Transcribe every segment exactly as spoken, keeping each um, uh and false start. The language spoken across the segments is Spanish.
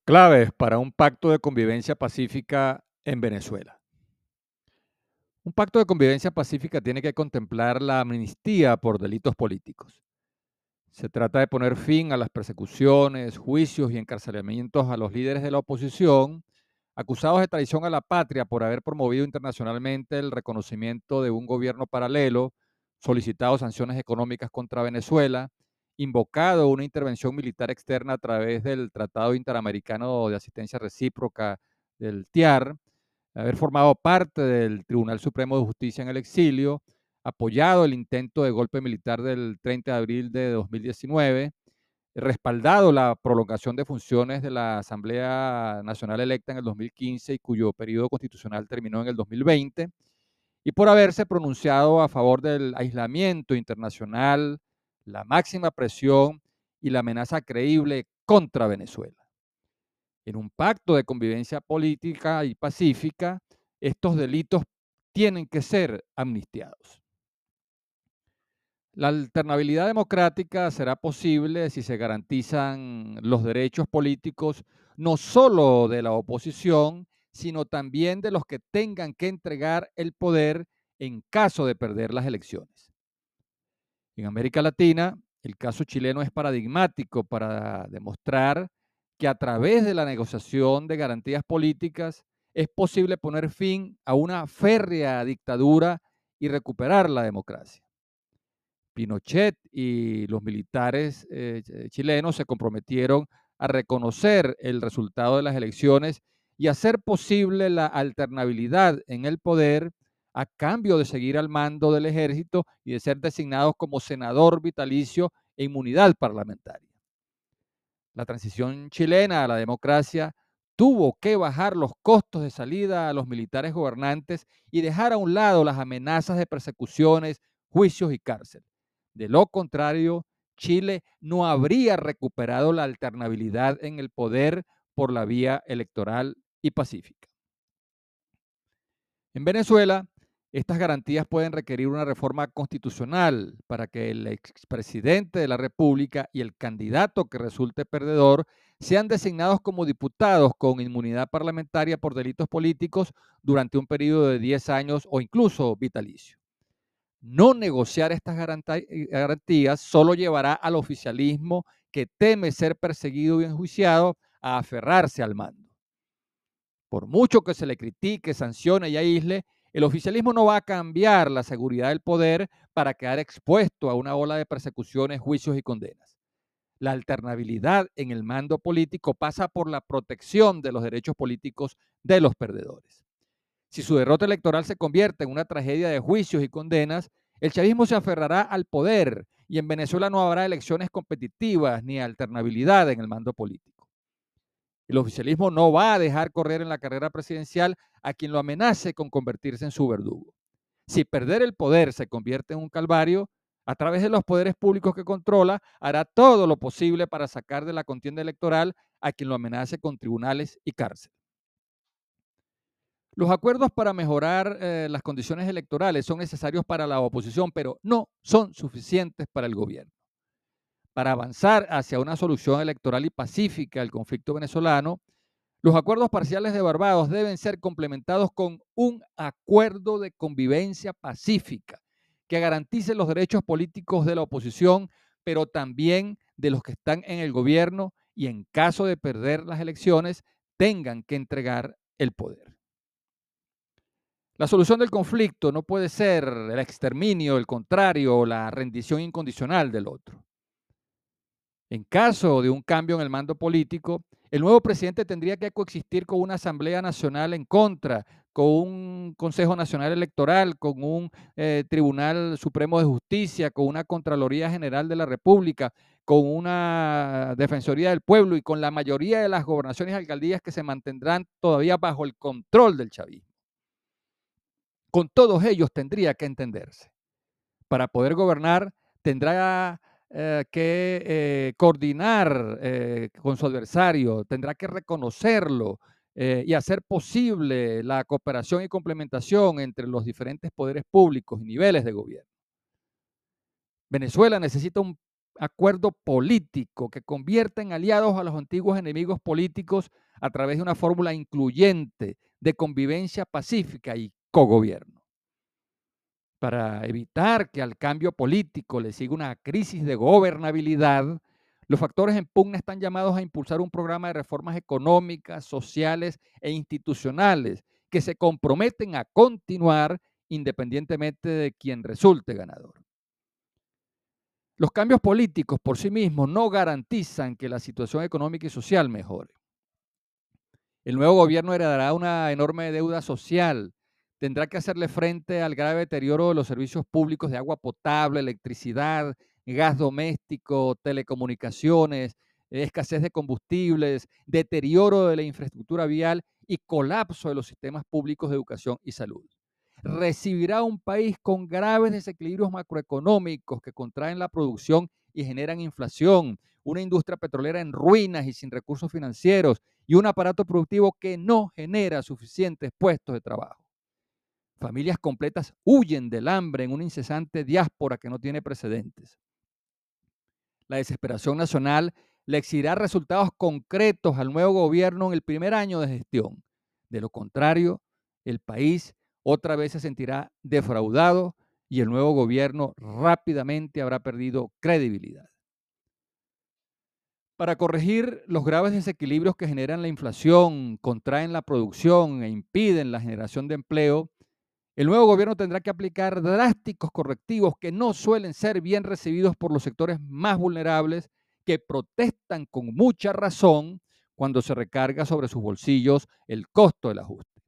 Claves para un pacto de convivencia pacífica en Venezuela. Un pacto de convivencia pacífica tiene que contemplar la amnistía por delitos políticos. Se trata de poner fin a las persecuciones, juicios y encarcelamientos a los líderes de la oposición, acusados de traición a la patria por haber promovido internacionalmente el reconocimiento de un gobierno paralelo, solicitado sanciones económicas contra Venezuela, invocado una intervención militar externa a través del Tratado Interamericano de Asistencia Recíproca del T I A R, haber formado parte del Tribunal Supremo de Justicia en el exilio, apoyado el intento de golpe militar del treinta de abril de dos mil diecinueve, respaldado la prolongación de funciones de la Asamblea Nacional electa en el dos mil quince y cuyo periodo constitucional terminó en el dos mil veinte, y por haberse pronunciado a favor del aislamiento internacional, la máxima presión y la amenaza creíble contra Venezuela. En un pacto de convivencia política y pacífica, estos delitos tienen que ser amnistiados. La alternabilidad democrática será posible si se garantizan los derechos políticos no solo de la oposición, sino también de los que tengan que entregar el poder en caso de perder las elecciones. En América Latina, el caso chileno es paradigmático para demostrar que a través de la negociación de garantías políticas es posible poner fin a una férrea dictadura y recuperar la democracia. Pinochet y los militares eh, chilenos se comprometieron a reconocer el resultado de las elecciones y hacer posible la alternabilidad en el poder a cambio de seguir al mando del ejército y de ser designados como senador vitalicio e inmunidad parlamentaria. La transición chilena a la democracia tuvo que bajar los costos de salida a los militares gobernantes y dejar a un lado las amenazas de persecuciones, juicios y cárcel. De lo contrario, Chile no habría recuperado la alternabilidad en el poder por la vía electoral y pacífica. En Venezuela, estas garantías pueden requerir una reforma constitucional para que el expresidente de la República y el candidato que resulte perdedor sean designados como diputados con inmunidad parlamentaria por delitos políticos durante un periodo de diez años o incluso vitalicio. No negociar estas garantías solo llevará al oficialismo que teme ser perseguido y enjuiciado a aferrarse al mando. Por mucho que se le critique, sancione y aísle, el oficialismo no va a cambiar la seguridad del poder para quedar expuesto a una ola de persecuciones, juicios y condenas. La alternabilidad en el mando político pasa por la protección de los derechos políticos de los perdedores. Si su derrota electoral se convierte en una tragedia de juicios y condenas, el chavismo se aferrará al poder y en Venezuela no habrá elecciones competitivas ni alternabilidad en el mando político. El oficialismo no va a dejar correr en la carrera presidencial a quien lo amenace con convertirse en su verdugo. Si perder el poder se convierte en un calvario, a través de los poderes públicos que controla, hará todo lo posible para sacar de la contienda electoral a quien lo amenace con tribunales y cárcel. Los acuerdos para mejorar eh, las condiciones electorales son necesarios para la oposición, pero no son suficientes para el gobierno. Para avanzar hacia una solución electoral y pacífica al conflicto venezolano, los acuerdos parciales de Barbados deben ser complementados con un acuerdo de convivencia pacífica que garantice los derechos políticos de la oposición, pero también de los que están en el gobierno y en caso de perder las elecciones tengan que entregar el poder. La solución del conflicto no puede ser el exterminio, el contrario, o la rendición incondicional del otro. En caso de un cambio en el mando político, el nuevo presidente tendría que coexistir con una Asamblea Nacional en contra, con un Consejo Nacional Electoral, con un eh, Tribunal Supremo de Justicia, con una Contraloría General de la República, con una Defensoría del Pueblo y con la mayoría de las gobernaciones y alcaldías que se mantendrán todavía bajo el control del chavismo. Con todos ellos tendría que entenderse. Para poder gobernar tendrá eh, que eh, coordinar eh, con su adversario, tendrá que reconocerlo eh, y hacer posible la cooperación y complementación entre los diferentes poderes públicos y niveles de gobierno. Venezuela necesita un acuerdo político que convierta en aliados a los antiguos enemigos políticos a través de una fórmula incluyente de convivencia pacífica y cogobierno. Para evitar que al cambio político le siga una crisis de gobernabilidad, los factores en pugna están llamados a impulsar un programa de reformas económicas, sociales e institucionales que se comprometen a continuar independientemente de quien resulte ganador. Los cambios políticos por sí mismos no garantizan que la situación económica y social mejore. El nuevo gobierno heredará una enorme deuda social. Tendrá que hacerle frente al grave deterioro de los servicios públicos de agua potable, electricidad, gas doméstico, telecomunicaciones, escasez de combustibles, deterioro de la infraestructura vial y colapso de los sistemas públicos de educación y salud. Recibirá un país con graves desequilibrios macroeconómicos que contraen la producción y generan inflación, una industria petrolera en ruinas y sin recursos financieros, y un aparato productivo que no genera suficientes puestos de trabajo. Familias completas huyen del hambre en una incesante diáspora que no tiene precedentes. La desesperación nacional le exigirá resultados concretos al nuevo gobierno en el primer año de gestión. De lo contrario, el país otra vez se sentirá defraudado y el nuevo gobierno rápidamente habrá perdido credibilidad. Para corregir los graves desequilibrios que generan la inflación, contraen la producción e impiden la generación de empleo, el nuevo gobierno tendrá que aplicar drásticos correctivos que no suelen ser bien recibidos por los sectores más vulnerables, que protestan con mucha razón cuando se recarga sobre sus bolsillos el costo del ajuste.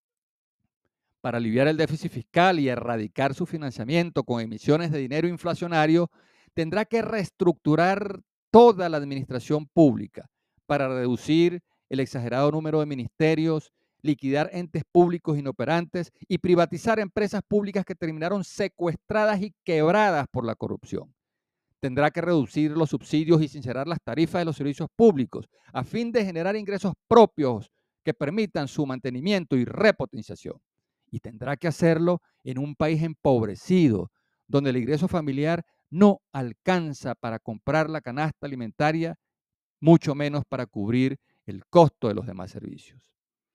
Para aliviar el déficit fiscal y erradicar su financiamiento con emisiones de dinero inflacionario, tendrá que reestructurar toda la administración pública para reducir el exagerado número de ministerios, liquidar entes públicos inoperantes y privatizar empresas públicas que terminaron secuestradas y quebradas por la corrupción. Tendrá que reducir los subsidios y sincerar las tarifas de los servicios públicos a fin de generar ingresos propios que permitan su mantenimiento y repotenciación. Y tendrá que hacerlo en un país empobrecido, donde el ingreso familiar no alcanza para comprar la canasta alimentaria, mucho menos para cubrir el costo de los demás servicios.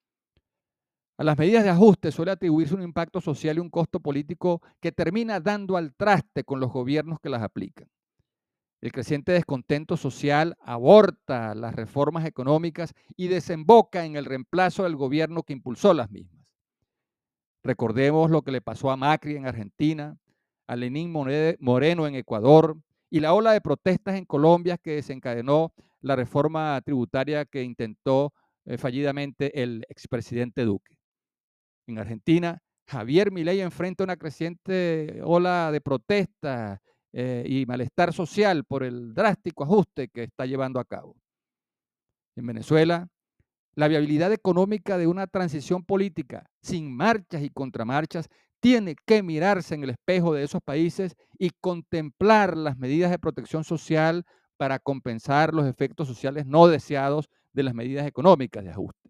A las medidas de ajuste suele atribuirse un impacto social y un costo político que termina dando al traste con los gobiernos que las aplican. El creciente descontento social aborta las reformas económicas y desemboca en el reemplazo del gobierno que impulsó las mismas. Recordemos lo que le pasó a Macri en Argentina, a Lenín Moreno en Ecuador y la ola de protestas en Colombia que desencadenó la reforma tributaria que intentó eh, fallidamente el expresidente Duque. En Argentina, Javier Milei enfrenta una creciente ola de protestas eh, y malestar social por el drástico ajuste que está llevando a cabo. En Venezuela, la viabilidad económica de una transición política sin marchas y contramarchas tiene que mirarse en el espejo de esos países y contemplar las medidas de protección social para compensar los efectos sociales no deseados de las medidas económicas de ajuste.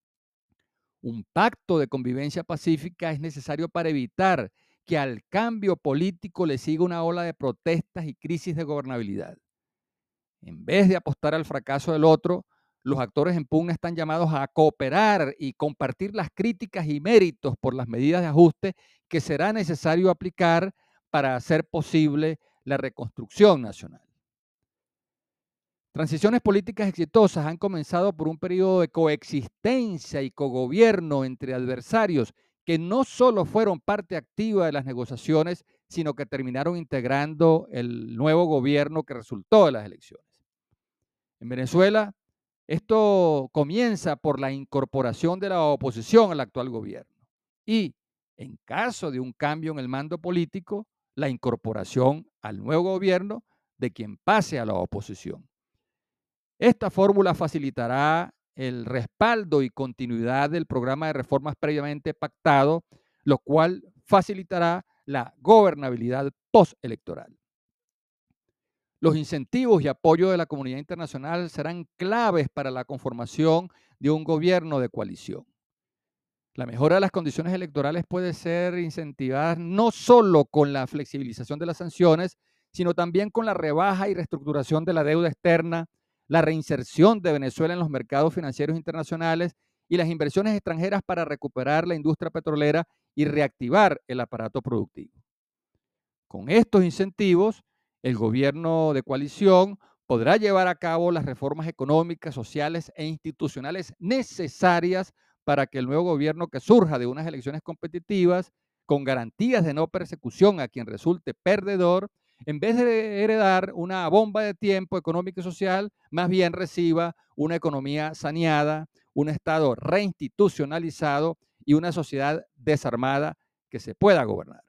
Un pacto de convivencia pacífica es necesario para evitar que al cambio político le siga una ola de protestas y crisis de gobernabilidad. En vez de apostar al fracaso del otro, los actores en pugna están llamados a cooperar y compartir las críticas y méritos por las medidas de ajuste que será necesario aplicar para hacer posible la reconstrucción nacional. Transiciones políticas exitosas han comenzado por un periodo de coexistencia y cogobierno entre adversarios que no solo fueron parte activa de las negociaciones, sino que terminaron integrando el nuevo gobierno que resultó de las elecciones. En Venezuela, esto comienza por la incorporación de la oposición al actual gobierno y, en caso de un cambio en el mando político, la incorporación al nuevo gobierno de quien pase a la oposición. Esta fórmula facilitará el respaldo y continuidad del programa de reformas previamente pactado, lo cual facilitará la gobernabilidad postelectoral. Los incentivos y apoyo de la comunidad internacional serán claves para la conformación de un gobierno de coalición. La mejora de las condiciones electorales puede ser incentivada no solo con la flexibilización de las sanciones, sino también con la rebaja y reestructuración de la deuda externa, la reinserción de Venezuela en los mercados financieros internacionales y las inversiones extranjeras para recuperar la industria petrolera y reactivar el aparato productivo. Con estos incentivos, el gobierno de coalición podrá llevar a cabo las reformas económicas, sociales e institucionales necesarias para que el nuevo gobierno que surja de unas elecciones competitivas, con garantías de no persecución a quien resulte perdedor, en vez de heredar una bomba de tiempo económico y social, más bien reciba una economía saneada, un Estado reinstitucionalizado y una sociedad desarmada que se pueda gobernar.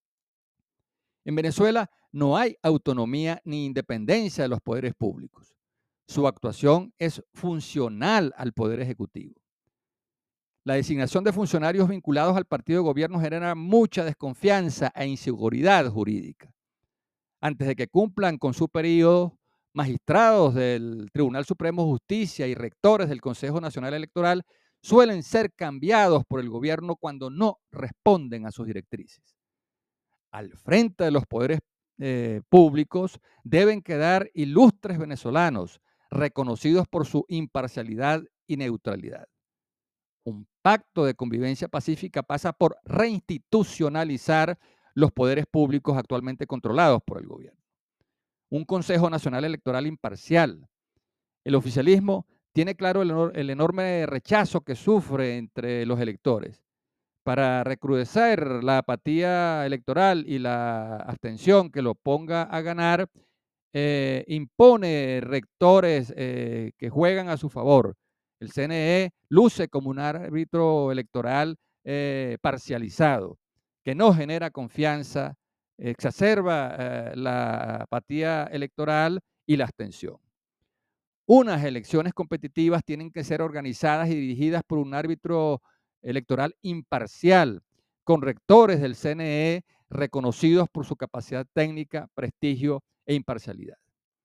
En Venezuela no hay autonomía ni independencia de los poderes públicos. Su actuación es funcional al poder ejecutivo. La designación de funcionarios vinculados al partido de gobierno genera mucha desconfianza e inseguridad jurídica. Antes de que cumplan con su periodo, magistrados del Tribunal Supremo de Justicia y rectores del Consejo Nacional Electoral suelen ser cambiados por el gobierno cuando no responden a sus directrices. Al frente de los poderes eh, públicos deben quedar ilustres venezolanos, reconocidos por su imparcialidad y neutralidad. Un pacto de convivencia pacífica pasa por reinstitucionalizar los poderes públicos actualmente controlados por el gobierno. Un Consejo Nacional Electoral imparcial. El oficialismo tiene claro el, el enorme rechazo que sufre entre los electores. Para recrudecer la apatía electoral y la abstención que lo ponga a ganar, eh, impone rectores eh, que juegan a su favor. El C N E luce como un árbitro electoral eh, parcializado, que no genera confianza, exacerba eh, la apatía electoral y la abstención. Unas elecciones competitivas tienen que ser organizadas y dirigidas por un árbitro electoral imparcial, con rectores del C N E reconocidos por su capacidad técnica, prestigio e imparcialidad.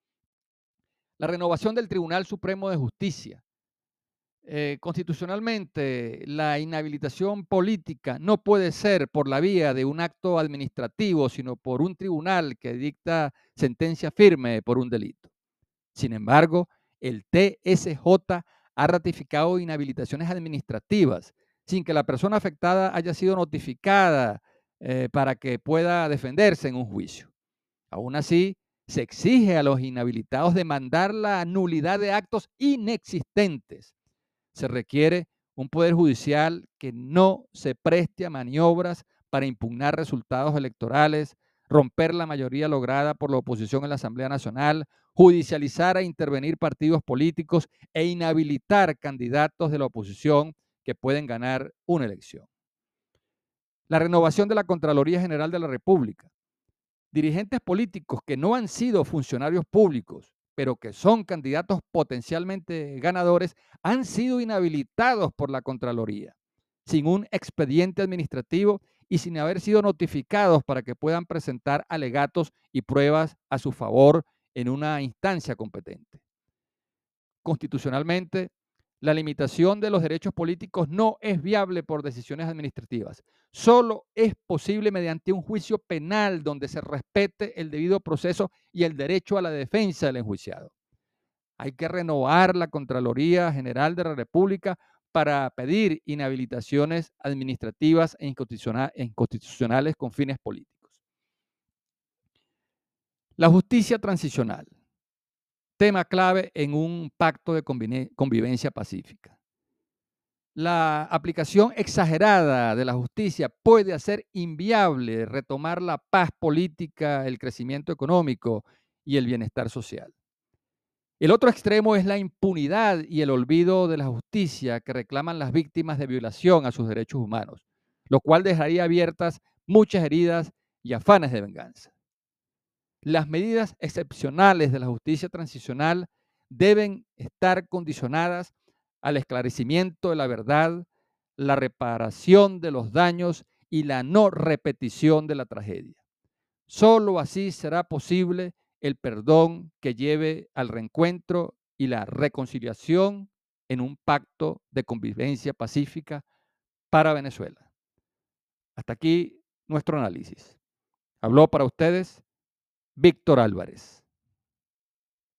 La renovación del Tribunal Supremo de Justicia. Eh, constitucionalmente, la inhabilitación política no puede ser por la vía de un acto administrativo, sino por un tribunal que dicta sentencia firme por un delito. Sin embargo, el T S J ha ratificado inhabilitaciones administrativas sin que la persona afectada haya sido notificada eh, para que pueda defenderse en un juicio. Aún así, se exige a los inhabilitados demandar la nulidad de actos inexistentes. Se requiere un poder judicial que no se preste a maniobras para impugnar resultados electorales, romper la mayoría lograda por la oposición en la Asamblea Nacional, judicializar e intervenir partidos políticos e inhabilitar candidatos de la oposición que pueden ganar una elección. La renovación de la Contraloría General de la República. Dirigentes políticos que no han sido funcionarios públicos, pero que son candidatos potencialmente ganadores, han sido inhabilitados por la Contraloría, sin un expediente administrativo y sin haber sido notificados para que puedan presentar alegatos y pruebas a su favor en una instancia competente. Constitucionalmente, la limitación de los derechos políticos no es viable por decisiones administrativas. Solo es posible mediante un juicio penal donde se respete el debido proceso y el derecho a la defensa del enjuiciado. Hay que renovar la Contraloría General de la República para pedir inhabilitaciones administrativas e inconstitucionales con fines políticos. La justicia transicional. Tema clave en un pacto de convivencia pacífica. La aplicación exagerada de la justicia puede hacer inviable retomar la paz política, el crecimiento económico y el bienestar social. El otro extremo es la impunidad y el olvido de la justicia que reclaman las víctimas de violación a sus derechos humanos, lo cual dejaría abiertas muchas heridas y afanes de venganza. Las medidas excepcionales de la justicia transicional deben estar condicionadas al esclarecimiento de la verdad, la reparación de los daños y la no repetición de la tragedia. Solo así será posible el perdón que lleve al reencuentro y la reconciliación en un pacto de convivencia pacífica para Venezuela. Hasta aquí nuestro análisis. Habló para ustedes Víctor Álvarez.